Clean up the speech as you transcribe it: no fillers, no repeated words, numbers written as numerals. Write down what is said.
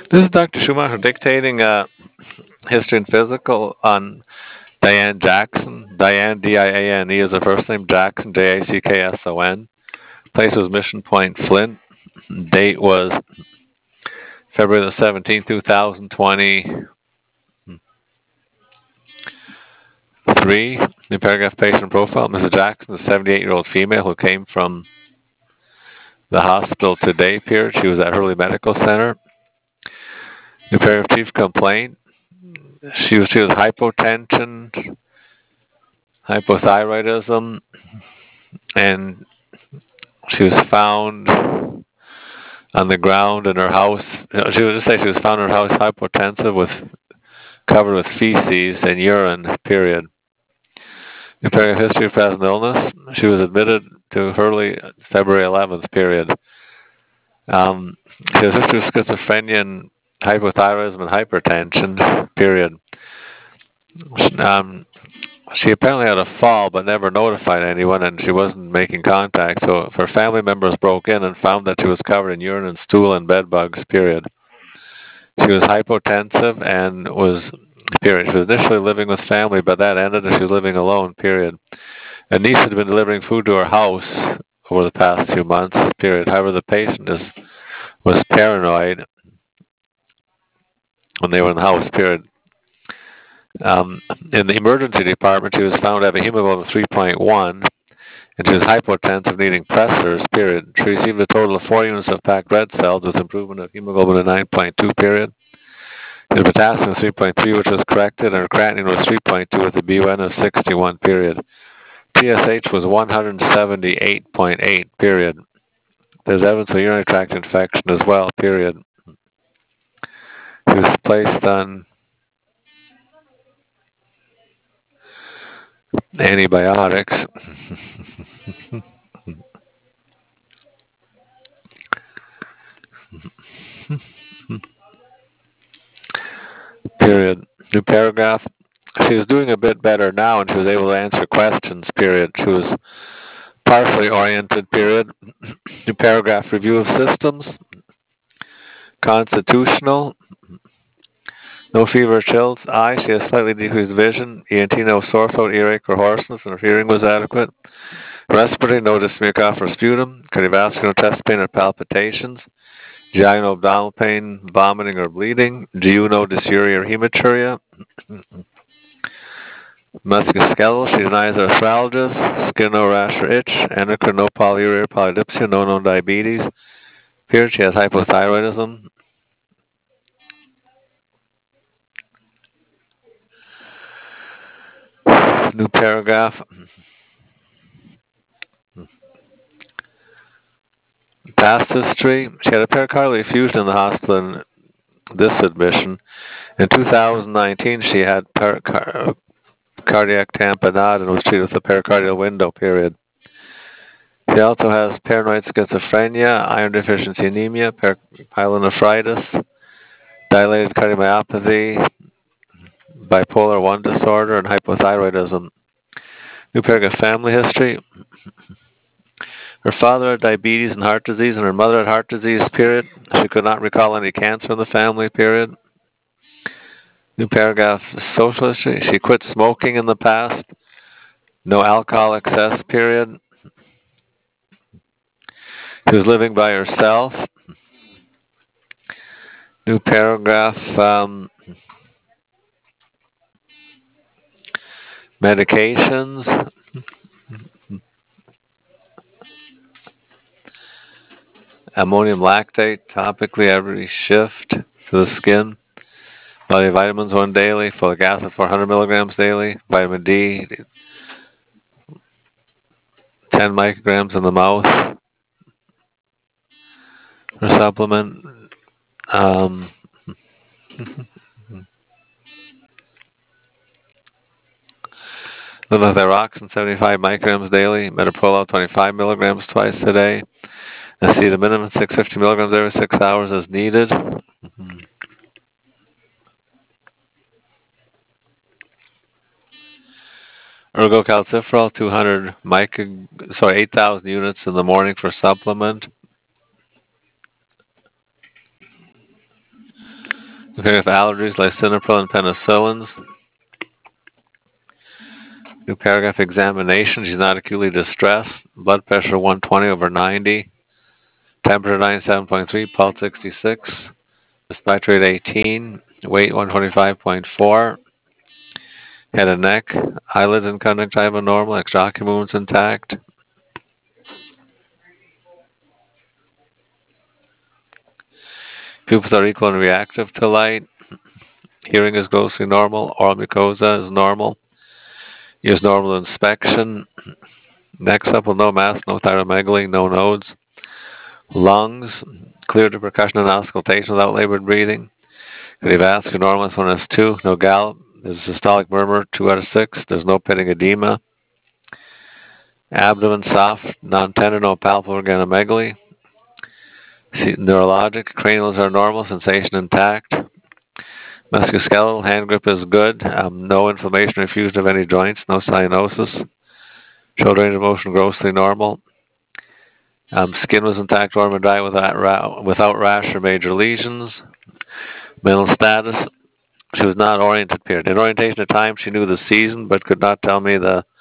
This is Dr. Schumacher dictating History and Physical on Diane Jackson. Diane, D-I-A-N-E is the first name, Jackson, J-A-C-K-S-O-N. Place was Mission Point, Flint. Date was February the 17th, 2023. New paragraph patient profile. Mrs. Jackson, a 78-year-old female who came from the hospital today, period. She was at Hurley Medical Center. New paragraph chief complaint. She was hypotension, hypothyroidism, and she was found on the ground in her house. She would just say she was found in her house hypotensive with covered with feces and urine, period. Comparing a history of present illness, she was admitted to Hurley February 11th, period. She has a history of schizophrenia and hypothyroidism and hypertension, period. She apparently had a fall but never notified anyone, and she wasn't making contact. So if her family members broke in and found that she was covered in urine and stool and bed bugs, period. She was hypotensive and was, period. She was initially living with family, but that ended and she was living alone, period. A niece had been delivering food to her house over the past 2 months, period. However, the patient was paranoid when they were in the house, period. In the emergency department, she was found to have a hemoglobin of 3.1, and she was hypotensive, needing pressors, period. She received a total of 4 units of packed red cells with improvement of hemoglobin of 9.2, period. Her potassium was 3.3, which was corrected, and her creatinine was 3.2 with a BUN of 61, period. TSH was 178.8, period. There's evidence of urinary tract infection as well, period. She was placed on antibiotics. Period. New paragraph. She was doing a bit better now and she was able to answer questions, period. She was partially oriented, period. New paragraph. Review of systems. Constitutional. No fever or chills. Eye. She has slightly decreased vision. ENT. No sore throat, earache, or hoarseness, and her hearing was adequate. Respiratory. No dyspnea, cough, or sputum. Cardiovascular. No chest pain or palpitations. GI. No abdominal pain, vomiting, or bleeding. GU. No dysuria or hematuria. Musculoskeletal, she denies arthralgias, skin no rash or itch, endocrine no polyuria or polydipsia, no known diabetes. Period, she has hypothyroidism. New paragraph. Past history. She had a pericardial effusion in the hospital in this admission. In 2019, she had cardiac tamponade and was treated with a pericardial window, period. She also has paranoid schizophrenia, iron deficiency anemia, pyelonephritis, dilated cardiomyopathy, bipolar 1 disorder, and hypothyroidism. New paragraph. Family history. Her father had diabetes and heart disease, and her mother had heart disease, period. She could not recall any cancer in the family, period. New paragraph. Social history. She quit smoking in the past. No alcohol excess, period. She was living by herself. New paragraph. Medications. Ammonium lactate topically every shift to the skin. Body vitamins 1 daily. Folic acid 400 milligrams daily. Vitamin D 10 micrograms in the mouth. Her supplement. Levothyroxine 75 micrograms daily. Metoprolol 25 milligrams twice a day. Acetaminophen 650 milligrams every 6 hours as needed. Ergocalciferol 8,000 units in the morning for supplement. Comparing of allergies, lisinopril and penicillins. New paragraph, examination. She's not acutely distressed. Blood pressure 120/90. Temperature 97.3. Pulse 66. Respiratory rate 18. Weight 125.4. Head and neck. Eyelids and conjunctiva normal. Extraocular movements intact. Pupils are equal and reactive to light. Hearing is grossly normal. Oral mucosa is normal. Ears normal inspection. Neck supple, no mass, no thyromegaly, no nodes. Lungs, clear to percussion and auscultation without labored breathing. Cardiovascular normal, S1, S2, no gallop. There's a systolic murmur, 2/6. There's no pitting edema. Abdomen soft, non-tender, no palpable organomegaly. Neurologic, cranials are normal, sensation intact. Musculoskeletal, hand grip is good. No inflammation or fusion of any joints, no cyanosis. Shoulder range of motion grossly normal. Skin was intact, warm and dry without rash or major lesions. Mental status, she was not oriented period. In orientation at times she knew the season but could not tell me the